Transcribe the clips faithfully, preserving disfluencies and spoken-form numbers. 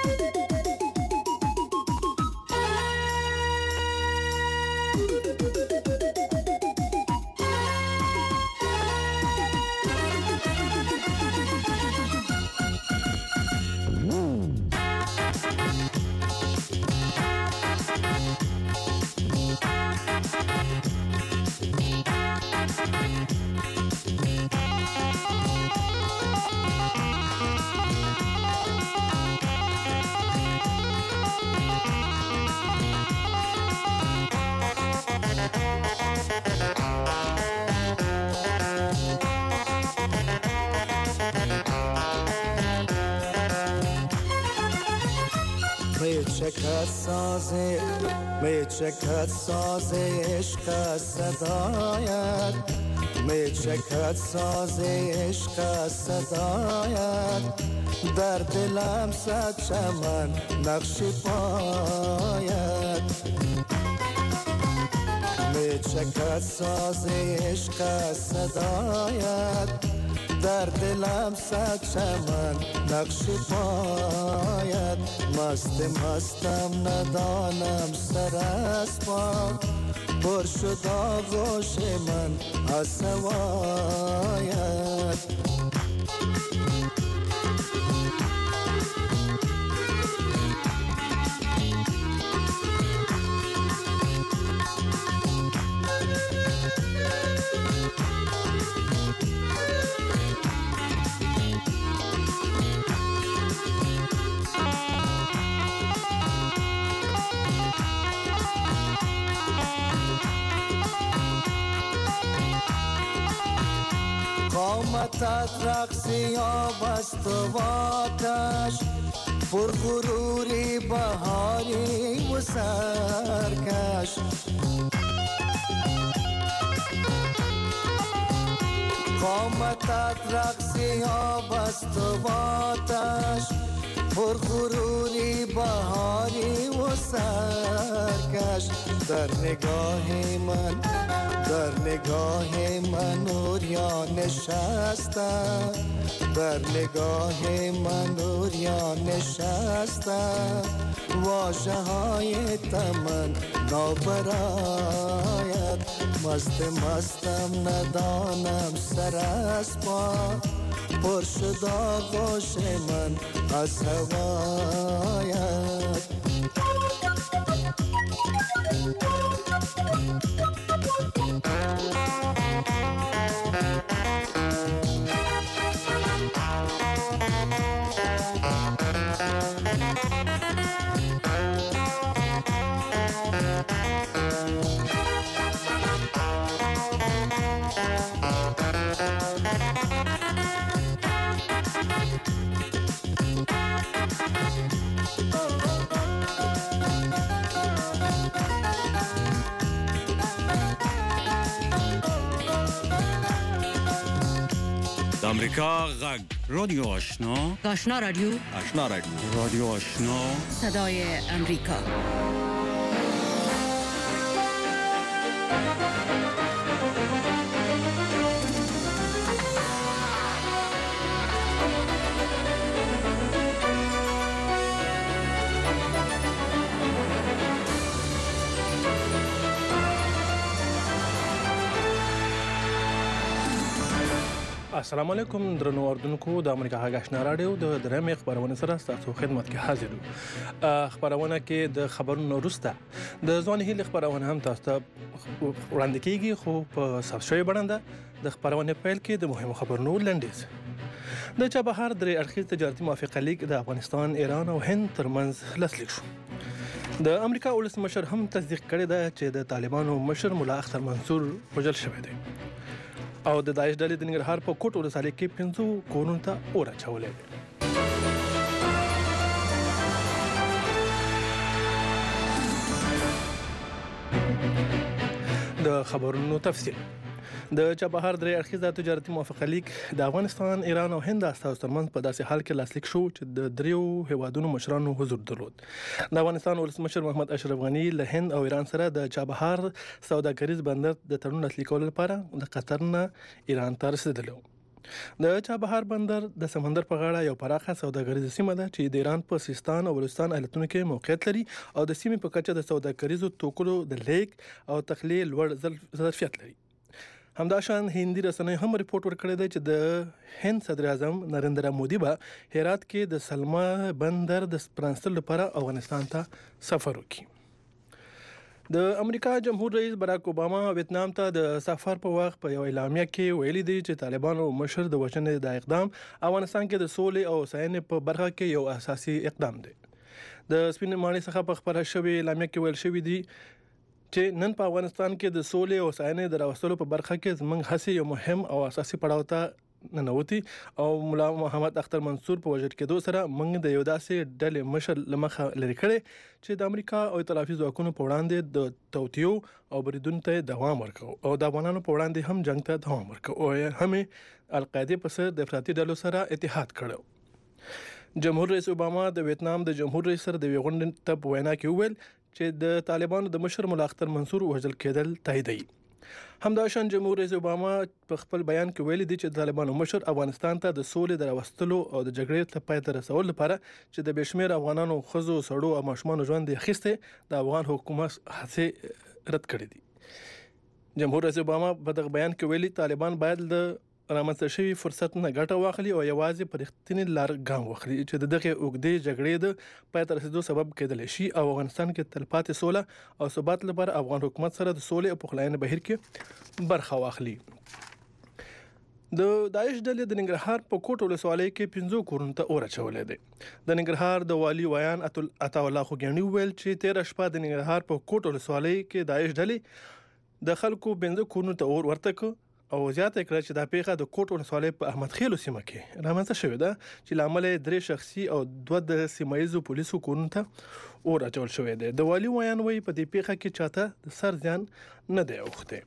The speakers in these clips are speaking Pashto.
میچکد سازه میچکد سازه عشق صدایت میچکد سازه عشق صدایت در دلم صد چمن نقش پایت میچکد سازه عشق صدایت در دلم صد چمن نقش پایت مست مستم ندانم سر از پا پر شد آغوش من از هوایت قامتت رقصی آب است و آتش پر غروری بهاری و سرکش قامتت رقصی آب است و آتش پر غروری بهاری و سرکش در نگاه من در نگاه من اوریا نشسته در نگاه من اوریا نشسته واژه های تمن نابرایت مست مستم ندانم سر از پا پر شد آغوش من از هوایت امریکا غږ رادیو آشنا آشنا رادیو آشنا رادیو رادیو آشنا صدای امریکا السلام علیکم درنو اوردونکو د امریکا غږ آشنا رادیو د درېمې خبرونه سره ستاسو خدمت کې حاضر یو. خبرونه کې د خبرونو وروسته د ځوان هیلې خبرونه هم تاسو ته وړاندې کیږي خو په ثبت شوی بڼه د خبرونه پیل کې د مهمو خبرونو لنډیز. د چابهار درې اړخیز تجارتي موافقه لیک د افغانستان، ایران او هند ترمنځ لاسلیک شو. د امریکا ولسمشر هم تصدیق کړی دی چې د طالبانو مشر ملا اختر منصور وژل شوی دی او د داعش ډلې د ننګرهار په کوټ ولسوالۍ کې پنځو کورونو ته اور اچولی دی. د خبرونو تفصیل. د چابهار درې اړخیزه تجارتي موافقه لیک د افغانستان، ایران او هند استازو ترمنځ په داسې حال کې لاسلیک شو چې د دریو هیوادونو مشرانو حضور درلود. د افغانستان ولسمشر محمد اشرف غني له هند او ایران سره د چابهار سوداګریز بندر د تړون لاسلیک کولو لپاره د قطر نه ایران ته رسیدلی و. د چابهار بندر د سمندر په غاړه یو پراخه سوداګریزه سیمه ده چې د ایران په سیستان او بلوچستان ایالتونو کې موقعیت لري او د سیمې په کچه د سوداګریزو توکو د لیږد او تخلیه لوړ ظرفیت لري. همداشان هندي رسنۍ هم ریپورت ورکړی دی چې د هند صدر اعظم نریندرا مودي به هرات کې د سلما بندر د پرانستلو لپاره افغانستان ته سفر وکړي. د امریکا جمهور رئیس براک اوباما ویتنام ته د سفر په وخت په یو اعلامیه کې ویلي دی چې طالبانو مشر د وژنې د اقدام افغانستان کې د سولې او هوساینې په برخه کې یو اساسي اقدام دی. د سپین ماڼۍ څخه په خبره شوې اعلامیه کې ویل شوی دی چې نن په افغانستان کې د سولې او هوساینې د راوستلو په برخه کې زموږ هڅې یو مهم او اساسي پړاو ته ننوتي او مولا محمد اختر منصور په وژل کېدو سره موږ د یو داسې ډلې مشر لمخه لري کړي چې د امریکا او ائتلافي ځواکونو په وړاندې د توطیو او بریدونو ته دوام ورکړو او د افغانانو په وړاندې هم جنگ ته دوام ورکړو او هم القاعده په سر د افراطي ډلو سره اتحاد کړو. جمهور رئیس اوباما د ویتنام د جمهور رئیس سره د ویغونډ ته په وینا کې وویل چې د طالبانو د مشر مولا اختر منصور وژل کېدل تاییدوي. همداشان جمهور رئیس اوباما په خپل بیان کې ویلي دی چې طالبانو مشر افغانستان ته د سولې د راوستلو او د جګړې ته پای ته رسولو لپاره چې د بشمیر افغانانو خزو سړو او ماشومان ژوند یې اخیسته د افغان حکومت هڅه رد کړې دي. جمهور رئیس اوباما په دغه بیان کې ویلي طالبان باید د رامنځته شوی فرصت نه ګټه واخلي او یوازې پر رښتینې لار ګام واخلي چې دغه اوږدې جګړې د پای ته رسیدو سبب کېدلی شي او افغانستان کې تلپاتې سوله او ثبات لپاره افغان حکومت سره د سولې او پخلاینې بهیر کې برخه واخلي. د داعش ډلې د ننګرهار په کوټ ولسوالۍ کې پنځو کورونو ته اور اچولی دی. د ننګرهار د والي ویان عطا الله خوګیاڼي وویل چې تېره شپه د ننګرهار په کوټ ولسوالۍ کې داعش ډلې د خلکو پنځه کورونو ته اور ورته کړ او زیاته کړه چې دا پیښه د کوټ ولسوالۍ په احمد خیلو سیمه کې رامنځته شوې ده چې لامل درې شخصي او دوه د سیمایي پولیسو کورونو ته اور اچول شوی دی. د والي ویان وایي په دې پیښه کې چاته د سر ځان نه دی اوخته.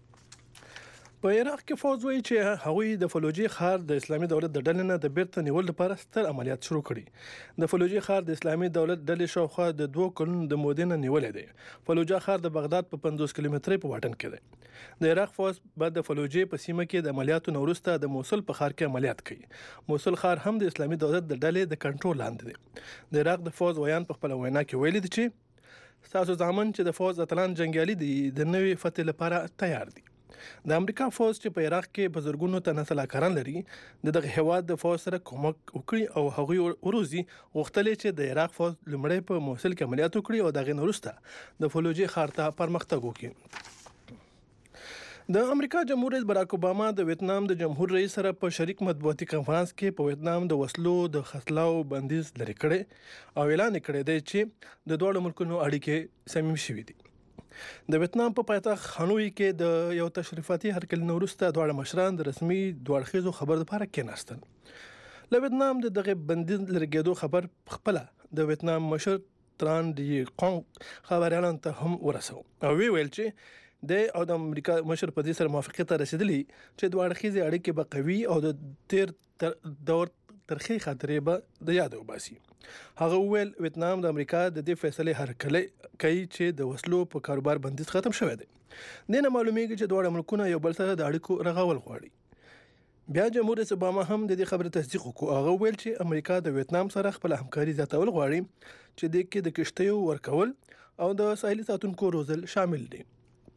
په عراق کې فوج وایي چې هغوی د فلوجي ښار د اسلامي دولت د ډلې نه د بیرته نیولو لپاره ستر عملیات شروع کړي. د فلوجي ښار د اسلامي دولت ډلې شاوخوا د دوه کلونو د مودې نه نیولې دی. فلوجا ښار د بغداد په پنځوس کیلومترۍ په واټن کې دی. د عراق فوج بعد د فلوجي په سیمه کې د عملیاتو نه وروسته د موصل په ښار کې عملیات کوي. موصل ښار هم د اسلامي دولت د ډلې د کنټرول لاندې دی. د عراق د فوج ویان په خپل وینا کې ویلي دی چې تاسو ځامن چې د فوج اتلان جنگیالي دي د نوې فتح لپاره تیار دي. د امریکا فوج چې په عراق کې په زرګونو تنه سلاکاران لري د دغه هواد د فوج سره کومک وکړي او هغوی وروزي غوښتل چې د عراق فوج لمړی په موصل کې عملیات وکړي او دغه وروسته د فلوجي ښار ته پرمختګ وکړي. د امریکا جمهور رئیس براک اوباما د ویتنام د جمهور رئیس سره په شریک مطبوعاتي کانفرنس کې په ویتنام د وسلو د خرڅلاو بندیز لري کړي او اعلان کړی دی چې د دوه ملکونو اړیکې صمیمي شوې دي. د ویتنام په پایتخت هانوی کې د یو تشریفاتي هرکلی وروسته دواړه مشران د رسمي دوه اړخیزو خبرو لپاره کېناستل. له ویتنام د دغه بندیز لرې کېدو خبر خپله د ویتنام مشر تران دی قونګ خبريالانو ته هم ورسو او وی ویل چې د او د امریکا مشر په دې سره موافقت ته رسیدلی چې دوه اړخیزې اړیکې به قوي او د تیر دور ترخی خاطرې به د یاد وباسي. هغه ویل ویتنام د امریکا د دې فیصله هرکلی کوي چې د وسلو په کاروبار بندیز ختم شوی دی. دنه معلومیږي چې دوه ملکونه یو بل سره د اړیکو رغول غواړي. بیا جمهور رئیس اوباما هم د دې خبرې تصدیق وکړ. هغه ویل چې امریکا د ویتنام سره خپل همکاري زیاتول غواړي چې د کې د کشتیو ورکول او د ساحلي ساتونکو روزل شامل دي.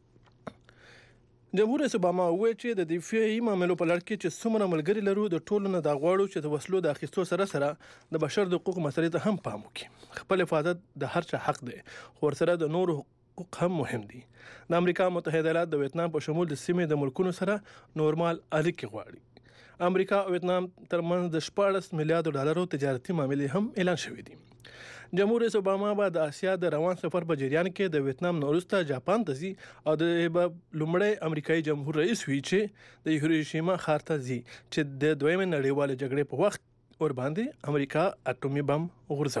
جمهور رئیس اوباما وویل چې د دفاعي معاملو په لړ کې چې څومره ملګري لرو د ټولو نه دا غواړو چې د وسلو د اخیستو سره سره د بشر د حقوقو مسلې ته هم پام وکړي. خپل حفاظت د هر چا حق دی خو ورسره د نورو حقوق هم مهم دي. د امریکا متحده ایالات د ویتنام په شمول د سیمې د ملکونو سره نورمال اړیکې غواړي. امریکا او ویتنام ترمنځ د شپاړس میلیارډ ډالرو تجارتي معاملې هم اعلان شوې دي. جمهور رئیس اوباما به د اسیا د روان سفر په جریان کې د ویتنام نه وروسته جاپان ته ځي او د لومړی امریکایي جمهور رئیس وي چې د هیروشیما ښار ته ځي چې د دویمې نړیوالې جګړې په وخت ور باندې امریکا اټومي بم غورځوي.